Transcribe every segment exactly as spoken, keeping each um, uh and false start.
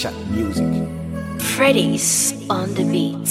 Shut music. Freddy's on the beat.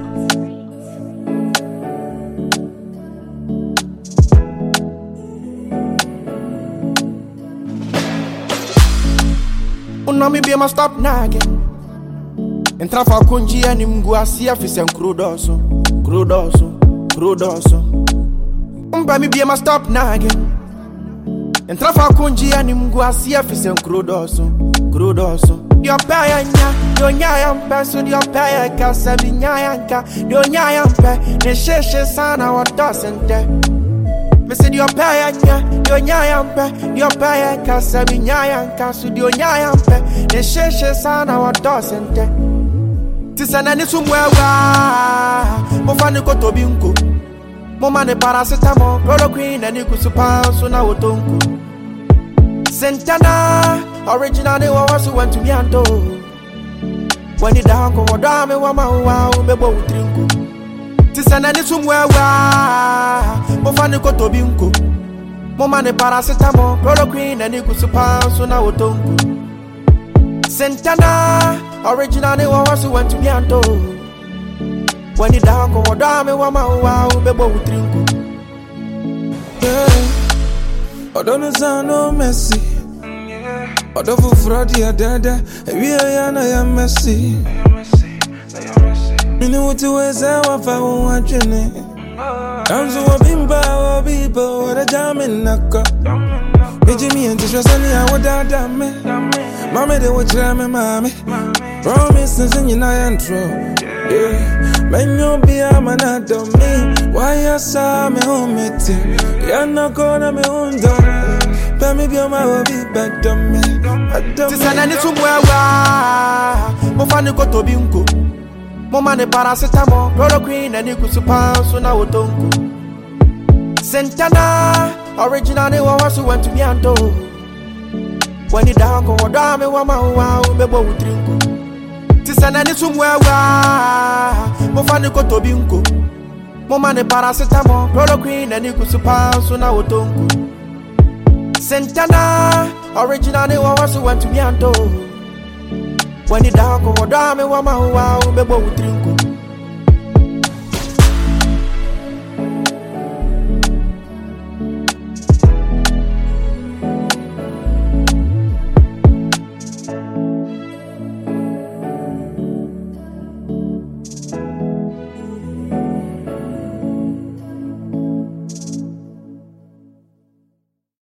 Unami be ma stop nagging. Entra fa kunji ani mgu asia fisen krudoso, krudoso, krudoso. Umba mi be ma stop nagging. Entra fa kunji ani mgu asia fisen krudoso, krudoso. Dio paya nya, dio nya yampe, so dio paya kasa mi nya yanka, dio nya yampe, ne sheshe sana wa dosente. Me say dio paya nya, dio nya yampe, dio paya kasa mi nya yanka, so dio nya yampe, ne sheshe sana wa dosente. Tisana ni sumwewa, mo fani ko tobinko, mo mane paracetamol, chloroquine and ikusupa so na wotonko. Sentana, original they was went to me and do. When you down go down me wama wow bebo utrinko. Tisana ni sumwewa, mo fani ko tobinko, mo mane paracetamol, chloroquine and ikusupa so na wotonko. Sentana, original they was went to me and do. When you down go down me wama wow bebo utrinko. I don't sound no messy. I don't feel fraud, yeah, dada. We are na ya messy. You know what to wear, so I found what you need. I'm so a bimba, a people, what a jam in Naka. Jimmy and Tisha Sunny, I would die, damn me. Mamma, they would try me, mommy. Promises in your intro. Yeah, man, you'll be a man out of me. Why you saw me home meeting? You're not gonna be on the but maybe I'm a bit better me. Tisana ni sumwewa, mo fani ko tobinko, mo mane paracetamol, chloroquine and ikusupa so na wotonko. Sentana, original they was went to me and do. When you down go down me wama wow bebo utrinko. Tisana ni sumwewa, mo fani ko tobinko, mo mane paracetamol, chloroquine and ikusupa so na wotonko. Sentana, original they was went to me and do. When you down go down me wama wow bebo utrinko.